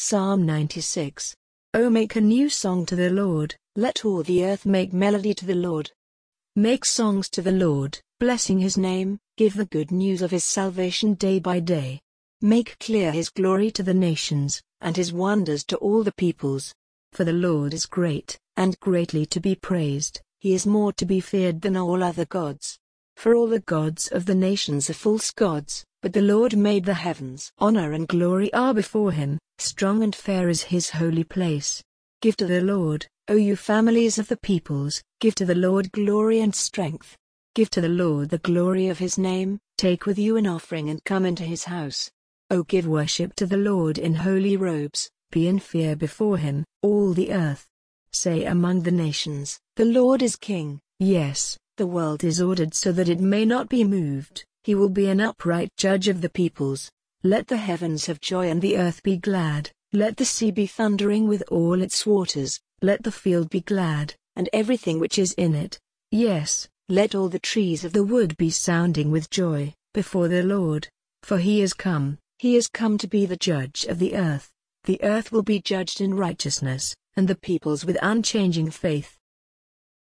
Psalm 96. O make a new song to the Lord, let all the earth make melody to the Lord. Make songs to the Lord, blessing his name, give the good news of his salvation day by day. Make clear his glory to the nations, and his wonders to all the peoples. For the Lord is great, and greatly to be praised, he is more to be feared than all other gods. For all the gods of the nations are false gods, but the Lord made the heavens. Honor and glory are before him, strong and fair is his holy place. Give to the Lord, O you families of the peoples, give to the Lord glory and strength. Give to the Lord the glory of his name, take with you an offering and come into his house. O give worship to the Lord in holy robes, be in fear before him, all the earth. Say among the nations, the Lord is king. Yes, the world is ordered so that it may not be moved, he will be an upright judge of the peoples. Let the heavens have joy and the earth be glad, let the sea be thundering with all its waters, let the field be glad, and everything which is in it. Yes, let all the trees of the wood be sounding with joy, before the Lord. For he is come to be the judge of the earth. The earth will be judged in righteousness, and the peoples with unchanging faith.